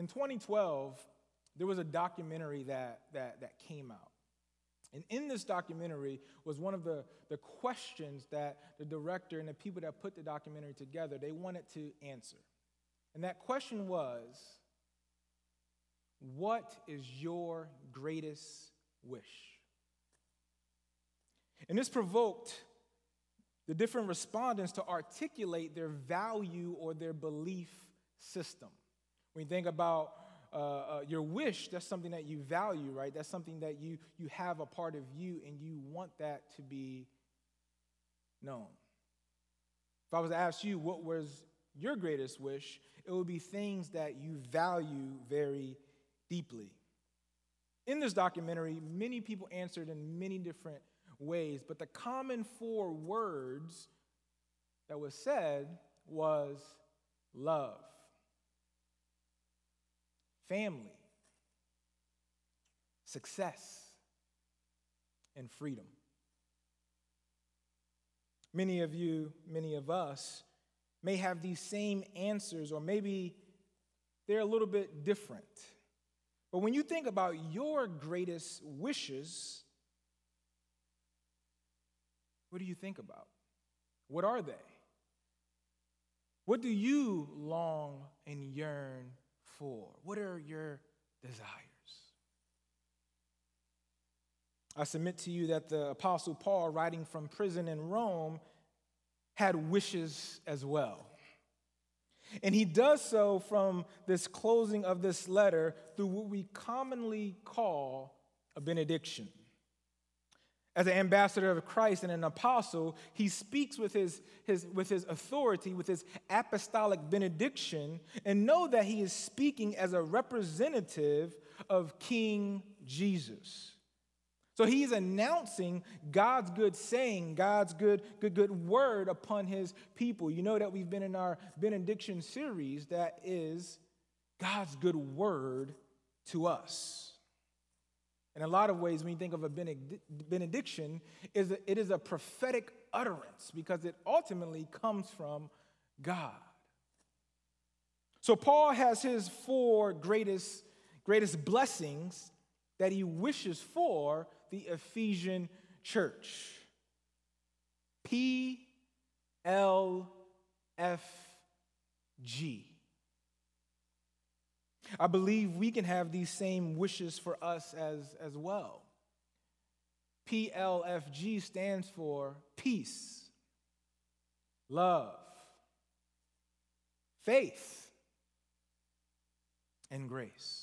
In 2012, there was a documentary that came out. And in this documentary was one of the questions that the director and the people that put the documentary together, they wanted to answer. And that question was, what is your greatest wish? And this provoked the different respondents to articulate their value or their belief system. When you think about your wish, that's something that you value, right? That's something that you have a part of you and you want that to be known. If I was to ask you what was your greatest wish, it would be things that you value very deeply. In this documentary, many people answered in many different ways, but the common 4 words that was said was love, family, success, and freedom. Many of you, many of us, may have these same answers, or maybe they're a little bit different. But when you think about your greatest wishes, what do you think about? What are they? What do you long and yearn for? What are your desires? I submit to you that the Apostle Paul, writing from prison in Rome, had wishes as well. And he does so from this closing of this letter through what we commonly call a benediction. As an ambassador of Christ and an apostle, he speaks with his authority, with his apostolic benediction, and know that he is speaking as a representative of King Jesus. So he is announcing God's good saying, God's good word upon his people. You know that we've been in our benediction series that is God's good word to us. In a lot of ways, when you think of a benediction, it is a prophetic utterance because it ultimately comes from God. So Paul has his 4 greatest blessings that he wishes for the Ephesian church. PLFG. I believe we can have these same wishes for us as well. PLFG stands for peace, love, faith, and grace.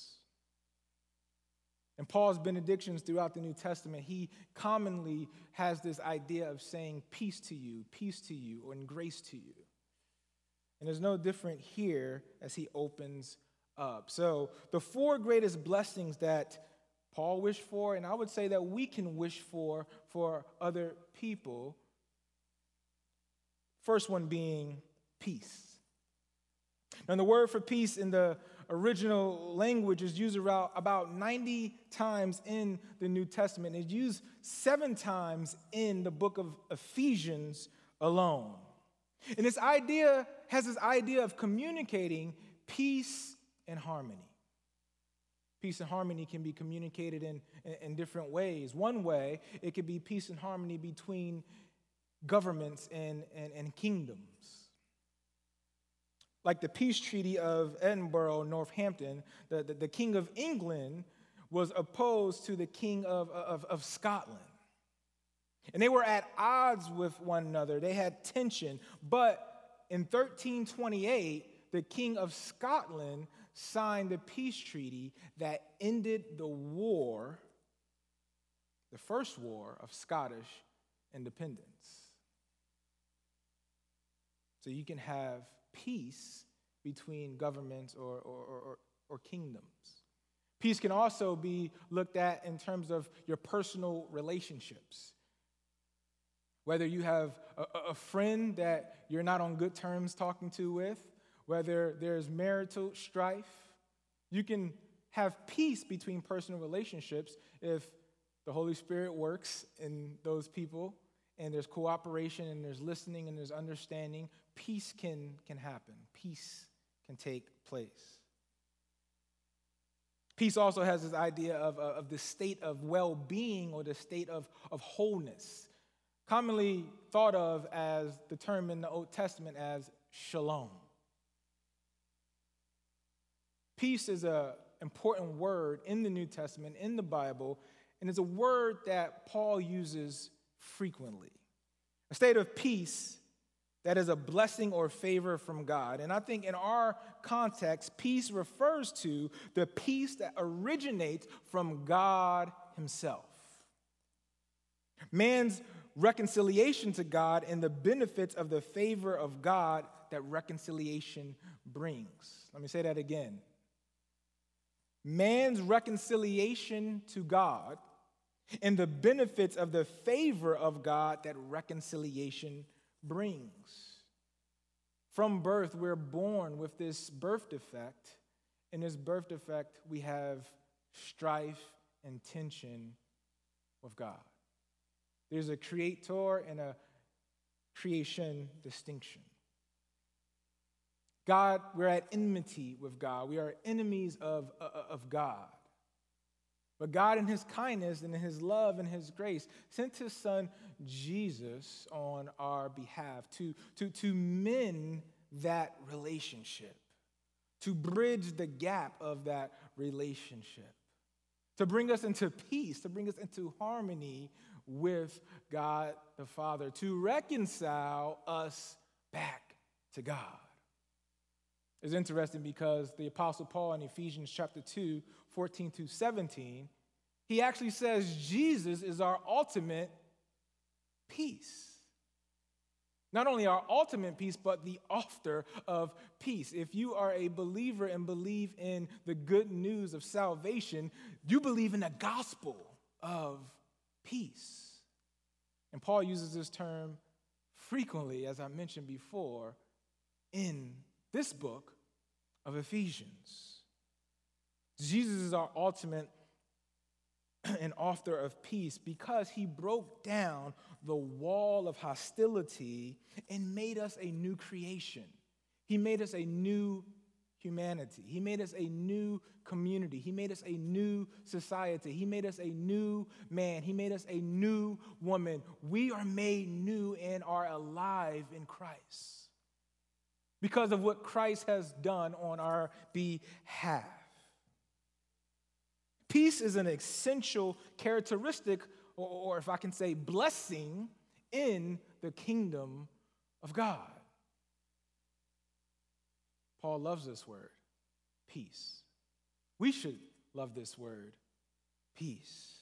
In Paul's benedictions throughout the New Testament, he commonly has this idea of saying peace to you, and grace to you. And there's no different here as he opens up. So the 4 greatest blessings that Paul wished for, and I would say that we can wish for other people. First one being peace. Now the word for peace in the original language is used about 90 times in the New Testament. It's used 7 times in the book of Ephesians alone. And this idea has this idea of communicating peace and harmony. Peace and harmony can be communicated in different ways. One way, it could be peace and harmony between governments and kingdoms. Like the peace treaty of Edinburgh, Northampton, the King of England was opposed to the King of Scotland. And they were at odds with one another. They had tension. But in 1328, the King of Scotland signed the peace treaty that ended the war, the first war of Scottish independence. So you can have peace between governments or kingdoms. Peace can also be looked at in terms of your personal relationships. Whether you have a friend that you're not on good terms talking to with, whether there's marital strife, you can have peace between personal relationships if the Holy Spirit works in those people and there's cooperation and there's listening and there's understanding. Peace can happen. Peace can take place. Peace also has this idea of the state of well-being or the state of wholeness, commonly thought of as the term in the Old Testament as shalom. Peace is an important word in the New Testament, in the Bible, and it's a word that Paul uses frequently. A state of peace that is a blessing or favor from God. And I think in our context, peace refers to the peace that originates from God himself. Man's reconciliation to God and the benefits of the favor of God that reconciliation brings. Let me say that again. Man's reconciliation to God and the benefits of the favor of God that reconciliation brings. From birth, we're born with this birth defect. In this birth defect, we have strife and tension with God. There's a creator and a creation distinction. God, we're at enmity with God. We are enemies of God. But God, in his kindness and in his love and his grace, sent his son Jesus on our behalf to mend that relationship, to bridge the gap of that relationship, to bring us into peace, to bring us into harmony with God the Father, to reconcile us back to God. It's interesting because the Apostle Paul in Ephesians chapter 2, 14 to 17, he actually says Jesus is our ultimate peace. Not only our ultimate peace, but the author of peace. If you are a believer and believe in the good news of salvation, you believe in the gospel of peace. And Paul uses this term frequently, as I mentioned before, in this book of Ephesians. Jesus is our ultimate and author of peace because he broke down the wall of hostility and made us a new creation. He made us a new humanity. He made us a new community. He made us a new society. He made us a new man. He made us a new woman. We are made new and are alive in Christ because of what Christ has done on our behalf. Peace is an essential characteristic, or if I can say blessing, in the kingdom of God. Paul loves this word, peace. We should love this word, peace.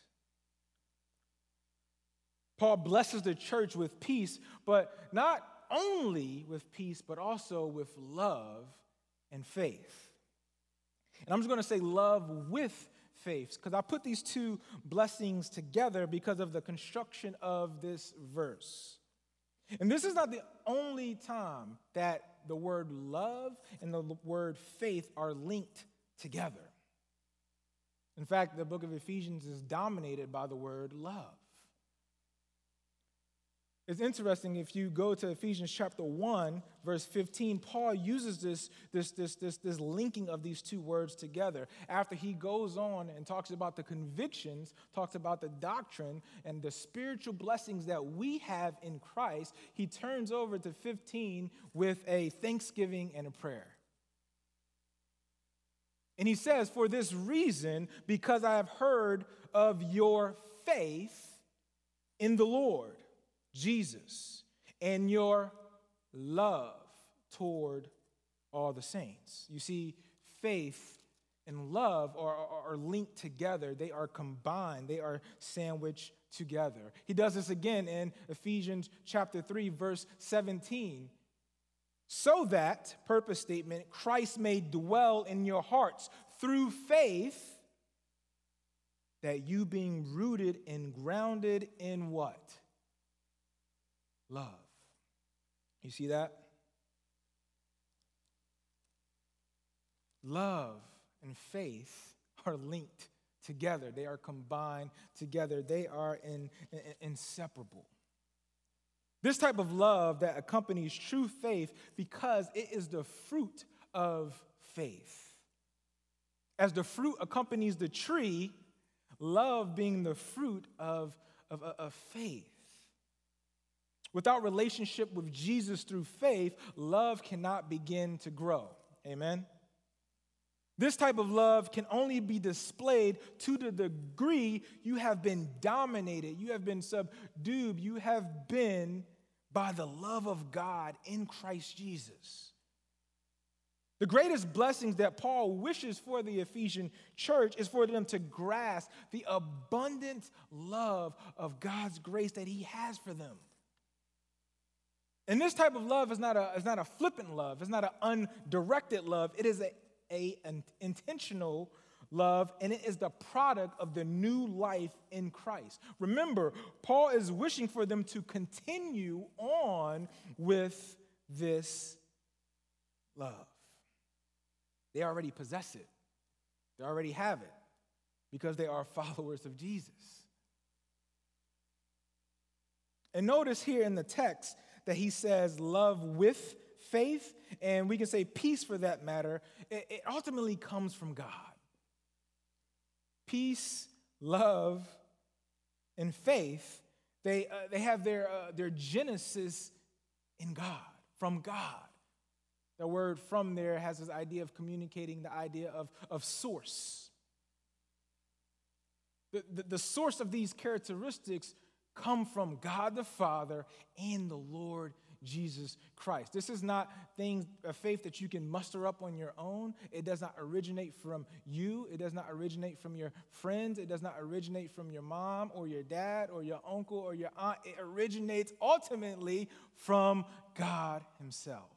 Paul blesses the church with peace, but not only with peace, but also with love and faith. And I'm just going to say love with faith, because I put these two blessings together because of the construction of this verse. And this is not the only time that the word love and the word faith are linked together. In fact, the book of Ephesians is dominated by the word love. It's interesting, if you go to Ephesians chapter 1, verse 15, Paul uses this linking of these two words together. After he goes on and talks about the convictions, talks about the doctrine and the spiritual blessings that we have in Christ, he turns over to 15 with a thanksgiving and a prayer. And he says, "For this reason, because I have heard of your faith in the Lord Jesus, and your love toward all the saints." You see, faith and love are linked together. They are combined. They are sandwiched together. He does this again in Ephesians chapter 3, verse 17. "So that," purpose statement, "Christ may dwell in your hearts through faith, that you being rooted and grounded in" what? Love. You see that? Love and faith are linked together. They are combined together. They are inseparable. This type of love that accompanies true faith because it is the fruit of faith. As the fruit accompanies the tree, love being the fruit of faith. Without relationship with Jesus through faith, love cannot begin to grow. Amen? This type of love can only be displayed to the degree you have been dominated, you have been subdued, you have been by the love of God in Christ Jesus. The greatest blessings that Paul wishes for the Ephesian church is for them to grasp the abundant love of God's grace that he has for them. And this type of love is not a flippant love. It's not an undirected love. It is an intentional love, and it is the product of the new life in Christ. Remember, Paul is wishing for them to continue on with this love. They already possess it. They already have it because they are followers of Jesus. And notice here in the text that he says love with faith, and we can say peace for that matter. It ultimately comes from God. Peace, love, and faith, they have their genesis in God, from God. The word "from" there has this idea of communicating the idea of source. The source of these characteristics come from God the Father and the Lord Jesus Christ. This is not a faith that you can muster up on your own. It does not originate from you. It does not originate from your friends. It does not originate from your mom or your dad or your uncle or your aunt. It originates ultimately from God himself.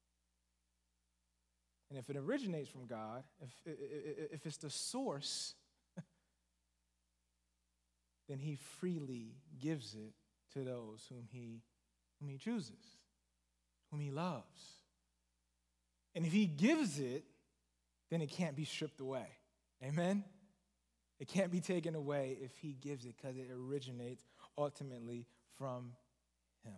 And if it originates from God, if it's the source, then he freely gives it to those whom he chooses, whom he loves. And if he gives it, then it can't be stripped away. Amen? It can't be taken away if he gives it because it originates ultimately from him.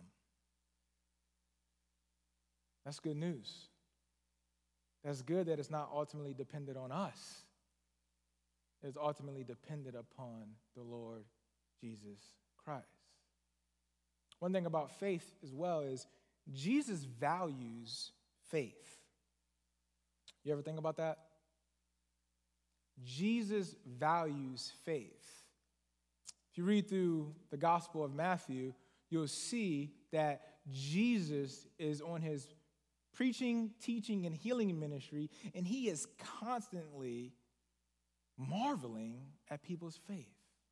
That's good news. That's good that it's not ultimately dependent on us. It's ultimately dependent upon the Lord Jesus Christ. One thing about faith as well is Jesus values faith. You ever think about that? Jesus values faith. If you read through the Gospel of Matthew, you'll see that Jesus is on his preaching, teaching, and healing ministry, and he is constantly marveling at people's faith.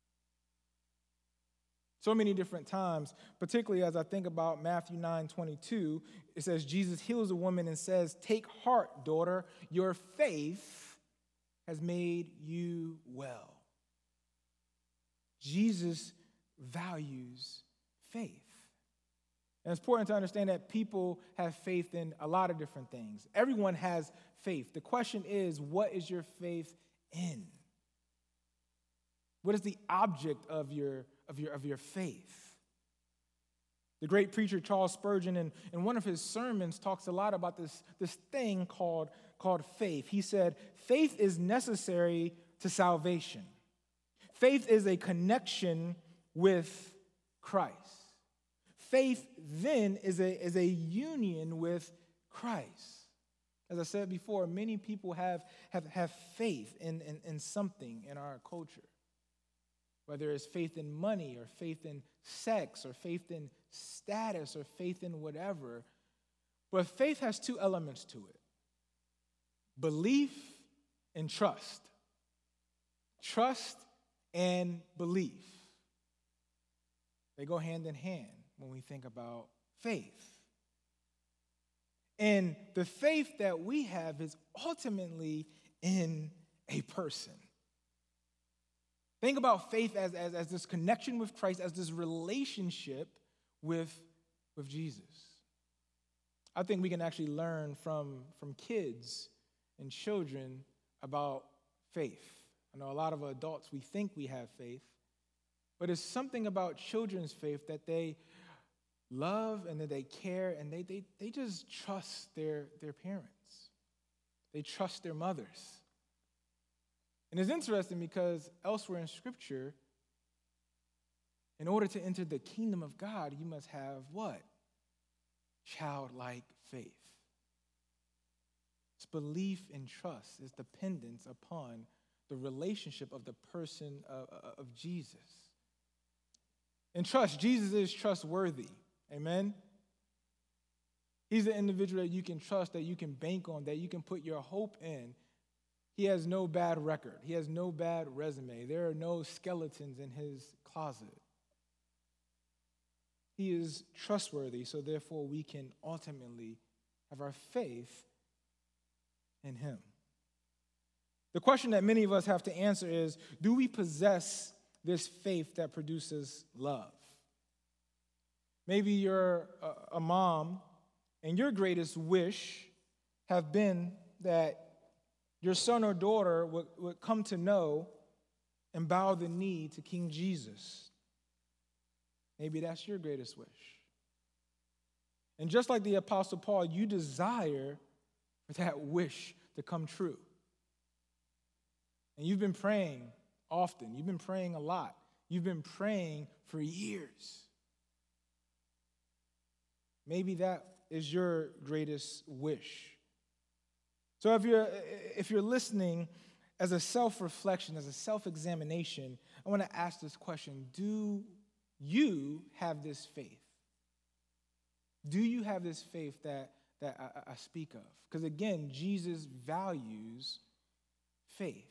So many different times, particularly as I think about Matthew 9:22, it says Jesus heals a woman and says, "Take heart, daughter, your faith has made you well." Jesus values faith. And it's important to understand that people have faith in a lot of different things. Everyone has faith. The question is, what is your faith in? What is the object of your faith? The great preacher Charles Spurgeon, in one of his sermons, talks a lot about this thing called faith. He said, faith is necessary to salvation. Faith is a connection with Christ. Faith then is a union with Christ. As I said before, many people have faith in something in our culture. Whether it's faith in money or faith in sex or faith in status or faith in whatever. But faith has two elements to it: belief and trust. Trust and belief. They go hand in hand when we think about faith. And the faith that we have is ultimately in a person. Think about faith as this connection with Christ, as this relationship with Jesus. I think we can actually learn from kids and children about faith. I know a lot of adults, we think we have faith, but it's something about children's faith that they love and that they care, and they just trust their parents. They trust their mothers. And it's interesting because elsewhere in Scripture, in order to enter the kingdom of God, you must have what? Childlike faith. It's belief and trust. It's dependence upon the relationship of the person of Jesus. And trust, Jesus is trustworthy. Amen? He's the individual that you can trust, that you can bank on, that you can put your hope in. He has no bad record. He has no bad resume. There are no skeletons in his closet. He is trustworthy, so therefore we can ultimately have our faith in him. The question that many of us have to answer is, do we possess this faith that produces love? Maybe you're a mom, and your greatest wish have been that your son or daughter would come to know and bow the knee to King Jesus. Maybe that's your greatest wish. And just like the Apostle Paul, you desire for that wish to come true. And you've been praying often. You've been praying a lot. You've been praying for years. Maybe that is your greatest wish. So if you're listening as a self-reflection, as a self-examination, I want to ask this question: do you have this faith? Do you have this faith that I speak of? Because again, Jesus values faith.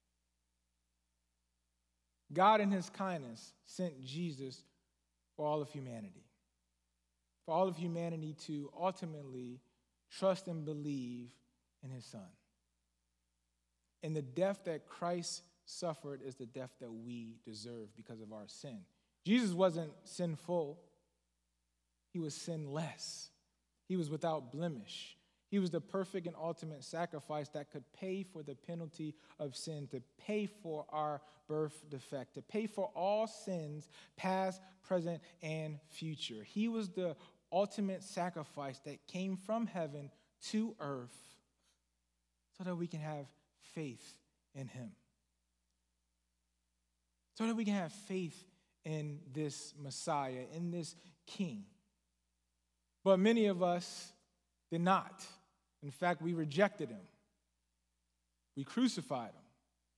God in his kindness sent Jesus for all of humanity. For all of humanity to ultimately trust and believe in his son. And the death that Christ suffered is the death that we deserve because of our sin. Jesus wasn't sinful. He was sinless. He was without blemish. He was the perfect and ultimate sacrifice that could pay for the penalty of sin, to pay for our birth defect, to pay for all sins, past, present, and future. He was the ultimate sacrifice that came from heaven to earth so that we can have faith in him. So that we can have faith in this Messiah, in this King. But many of us did not. In fact, we rejected him. We crucified him.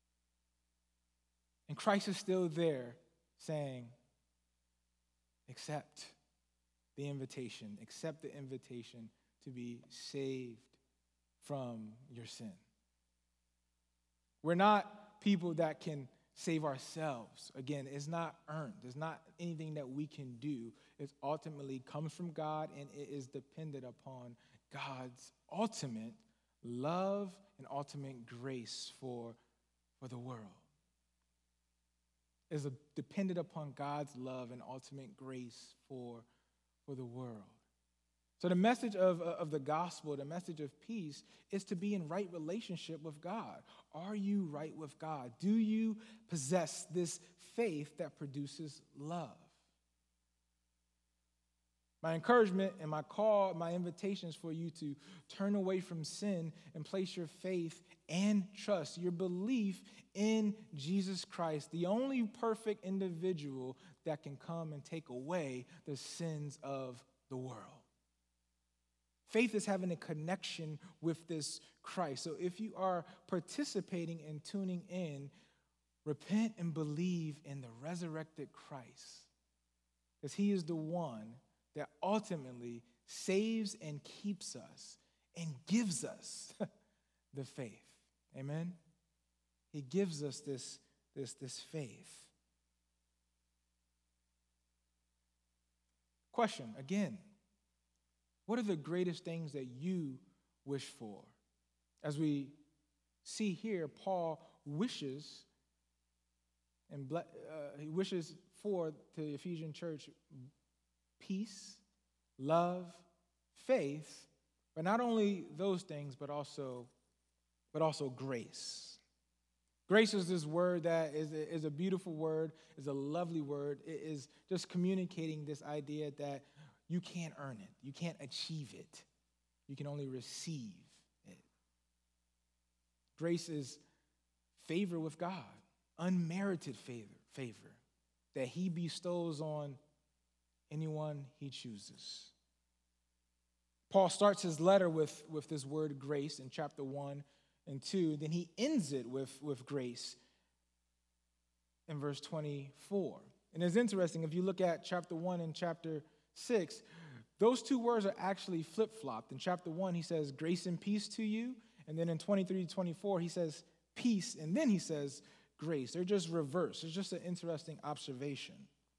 And Christ is still there saying, accept the invitation to be saved from your sin. We're not people that can save ourselves. Again, it's not earned. It's not anything that we can do. It ultimately comes from God, and it is dependent upon God's ultimate love and ultimate grace for the world. It's dependent upon God's love and ultimate grace for the world. So the message of the gospel, the message of peace, is to be in right relationship with God. Are you right with God? Do you possess this faith that produces love? My encouragement and my call, my invitation is for you to turn away from sin and place your faith and trust, your belief in Jesus Christ, the only perfect individual that can come and take away the sins of the world. Faith is having a connection with this Christ. So if you are participating and tuning in, repent and believe in the resurrected Christ, because he is the one that ultimately saves and keeps us and gives us the faith. Amen? He gives us this faith. Question again. What are the greatest things that you wish for? As we see here, Paul wishes he wishes for the Ephesian church peace, love, faith, but not only those things, but also grace. Grace is this word that is a beautiful word, is a lovely word. It is just communicating this idea that you can't earn it. You can't achieve it. You can only receive it. Grace is favor with God, unmerited favor that he bestows on anyone he chooses. Paul starts his letter with this word grace in chapter 1 and 2. Then he ends it with grace in verse 24. And it's interesting, if you look at chapter 1 and chapter 6, those two words are actually flip-flopped. In chapter 1, he says, grace and peace to you. And then in 23 to 24, he says, peace. And then he says, grace. They're just reversed. It's just an interesting observation.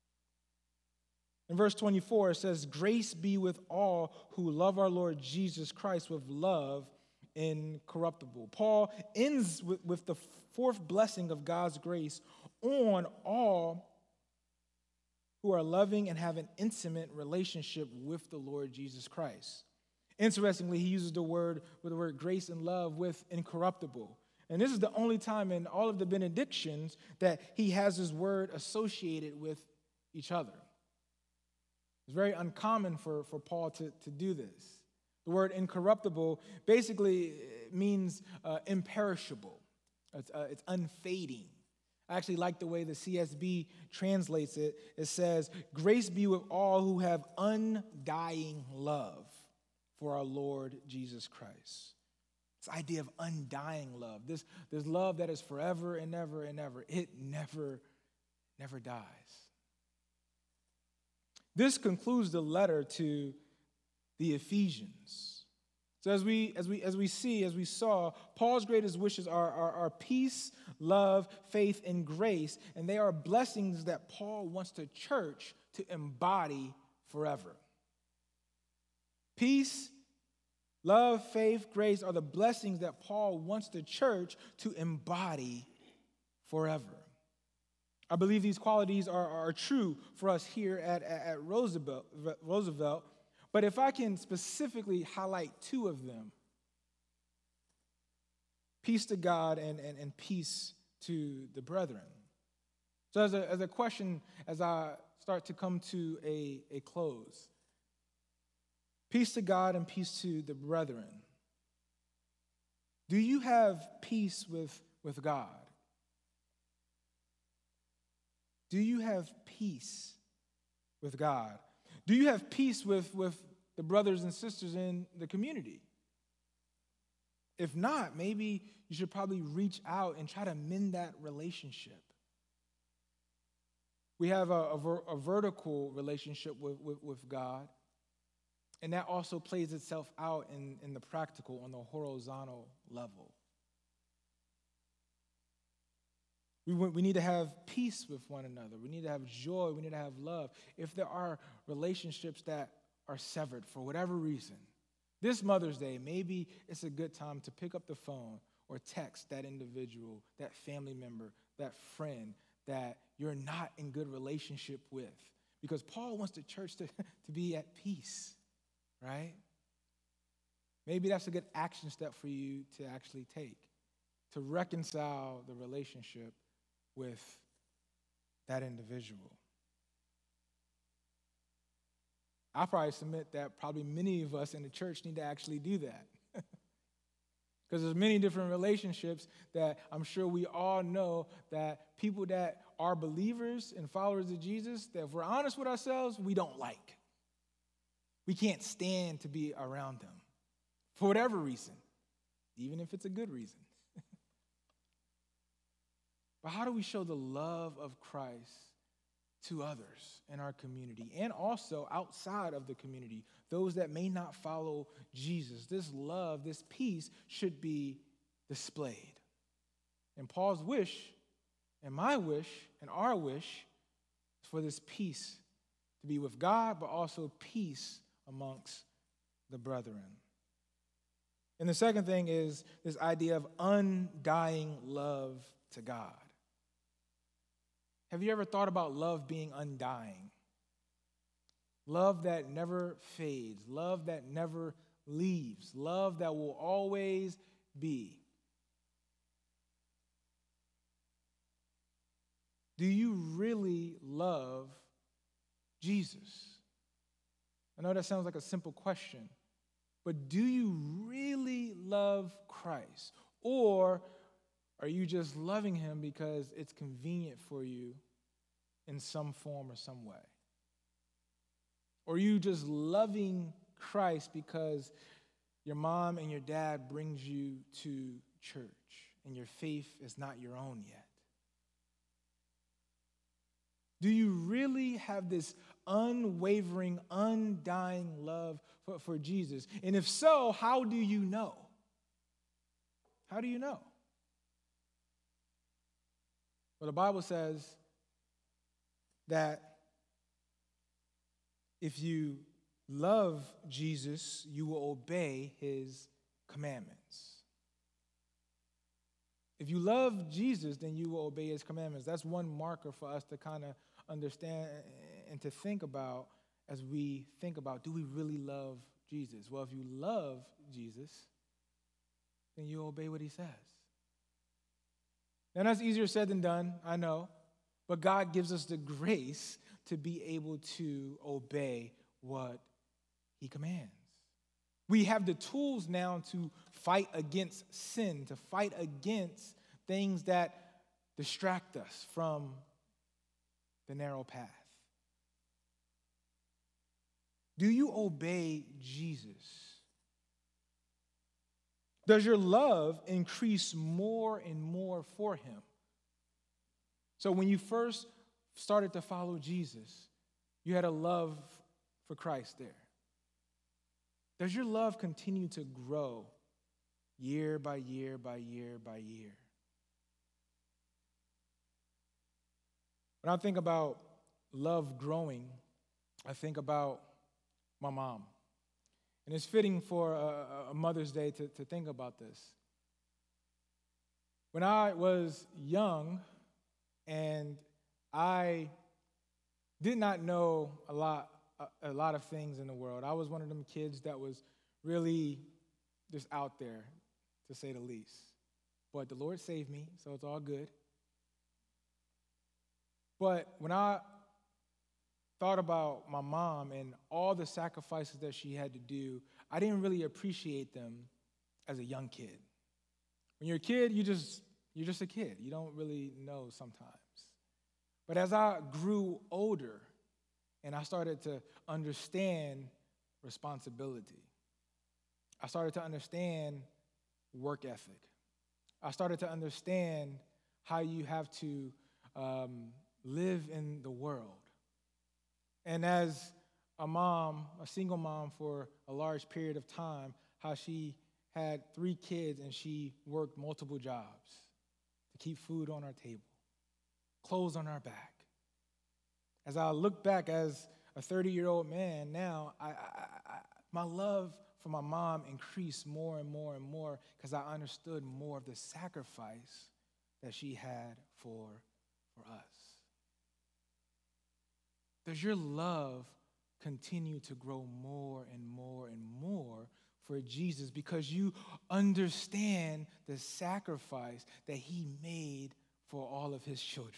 In verse 24, it says, grace be with all who love our Lord Jesus Christ with love incorruptible. Paul ends with the fourth blessing of God's grace on all who are loving and have an intimate relationship with the Lord Jesus Christ. Interestingly, he uses the word grace and love with incorruptible. And this is the only time in all of the benedictions that he has his word associated with each other. It's very uncommon for Paul to do this. The word incorruptible basically means imperishable. It's unfading. I actually like the way the CSB translates it. It says, grace be with all who have undying love for our Lord Jesus Christ. This idea of undying love, this love that is forever and ever and ever, it never dies. This concludes the letter to the Ephesians. So as we saw, Paul's greatest wishes are peace, love, faith, and grace, and they are blessings that Paul wants the church to embody forever. Peace, love, faith, grace are the blessings that Paul wants the church to embody forever. I believe these qualities are true for us here at Roosevelt, but if I can specifically highlight two of them, peace to God and peace to the brethren. So as a question, as I start to come to a close, peace to God and peace to the brethren. Do you have peace with God? Do you have peace with God? Do you have peace with the brothers and sisters in the community? If not, maybe you should probably reach out and try to mend that relationship. We have a vertical relationship with God, and that also plays itself out in the practical on the horizontal level. We need to have peace with one another. We need to have joy. We need to have love. If there are relationships that are severed for whatever reason, this Mother's Day, maybe it's a good time to pick up the phone or text that individual, that family member, that friend that you're not in good relationship with. Because Paul wants the church to be at peace, right? Maybe that's a good action step for you to actually take, to reconcile the relationship with that individual. I probably submit that probably many of us in the church need to actually do that. Because there's many different relationships that I'm sure we all know that people that are believers and followers of Jesus, that if we're honest with ourselves, we don't like. We can't stand to be around them for whatever reason, even if it's a good reason. But how do we show the love of Christ to others in our community and also outside of the community, those that may not follow Jesus? This love, this peace should be displayed. And Paul's wish, and my wish, and our wish is for this peace to be with God, but also peace amongst the brethren. And the second thing is this idea of undying love to God. Have you ever thought about love being undying? Love that never fades, love that never leaves, love that will always be. Do you really love Jesus? I know that sounds like a simple question, but do you really love Christ? Or are you just loving him because it's convenient for you in some form or some way? Or are you just loving Christ because your mom and your dad brings you to church and your faith is not your own yet? Do you really have this unwavering, undying love for Jesus? And if so, how do you know? How do you know? Well, the Bible says that if you love Jesus, you will obey his commandments. If you love Jesus, then you will obey his commandments. That's one marker for us to kind of understand and to think about as we think about, do we really love Jesus? Well, if you love Jesus, then you obey what he says. Now, that's easier said than done, I know, but God gives us the grace to be able to obey what he commands. We have the tools now to fight against sin, to fight against things that distract us from the narrow path. Do you obey Jesus? Does your love increase more and more for him? So when you first started to follow Jesus, you had a love for Christ there. Does your love continue to grow year by year by year by year? When I think about love growing, I think about my mom. And it's fitting for a Mother's Day to think about this. When I was young and I did not know a lot of things in the world, I was one of them kids that was really just out there, to say the least. But the Lord saved me, so it's all good. But when I thought about my mom and all the sacrifices that she had to do, I didn't really appreciate them as a young kid. When you're a kid, you're just a kid. You don't really know sometimes. But as I grew older and I started to understand responsibility, I started to understand work ethic. I started to understand how you have to live in the world. And as a mom, a single mom for a large period of time, how she had 3 kids and she worked multiple jobs to keep food on our table, clothes on our back. As I look back as a 30-year-old man now, my love for my mom increased more and more and more because I understood more of the sacrifice that she had for us. Does your love continue to grow more and more and more for Jesus because you understand the sacrifice that he made for all of his children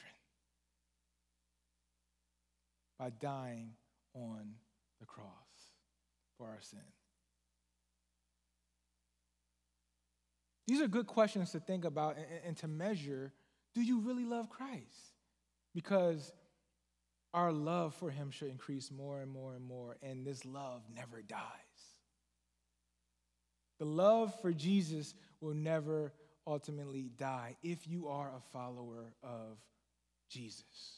by dying on the cross for our sin? These are good questions to think about and to measure. Do you really love Christ? Because our love for him should increase more and more and more, and this love never dies. The love for Jesus will never ultimately die if you are a follower of Jesus.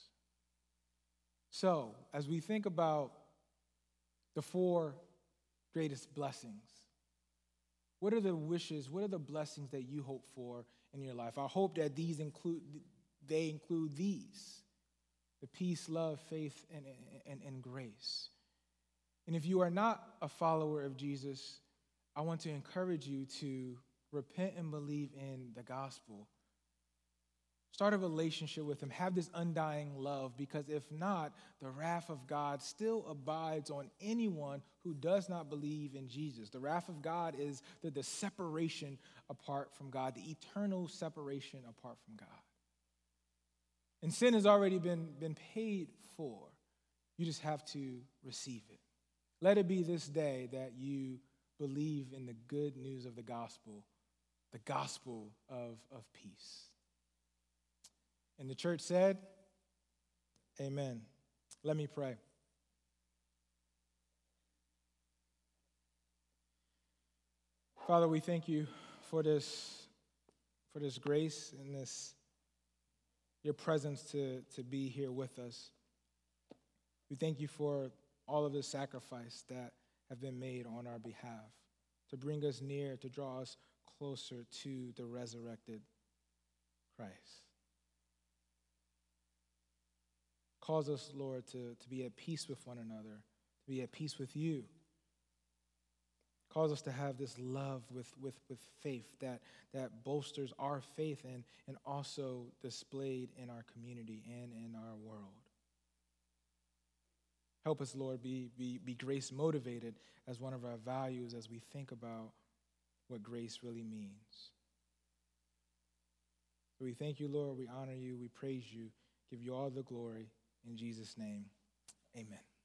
So, as we think about the 4 greatest blessings, what are the wishes, what are the blessings that you hope for in your life? I hope that they include these: the peace, love, faith, and grace. And if you are not a follower of Jesus, I want to encourage you to repent and believe in the gospel. Start a relationship with him. Have this undying love, because if not, the wrath of God still abides on anyone who does not believe in Jesus. The wrath of God is the separation apart from God, the eternal separation apart from God. And sin has already been paid for. You just have to receive it. Let it be this day that you believe in the good news of the gospel of peace. And the church said, amen. Let me pray. Father, we thank you for this grace and your presence to be here with us. We thank you for all of the sacrifice that have been made on our behalf to bring us near, to draw us closer to the resurrected Christ. Cause us, Lord, to be at peace with one another, to be at peace with you. Cause us to have this love with faith that bolsters our faith and also displayed in our community and in our world. Help us, Lord, be grace motivated as one of our values as we think about what grace really means. So we thank you, Lord. We honor you. We praise you. Give you all the glory. In Jesus' name, amen.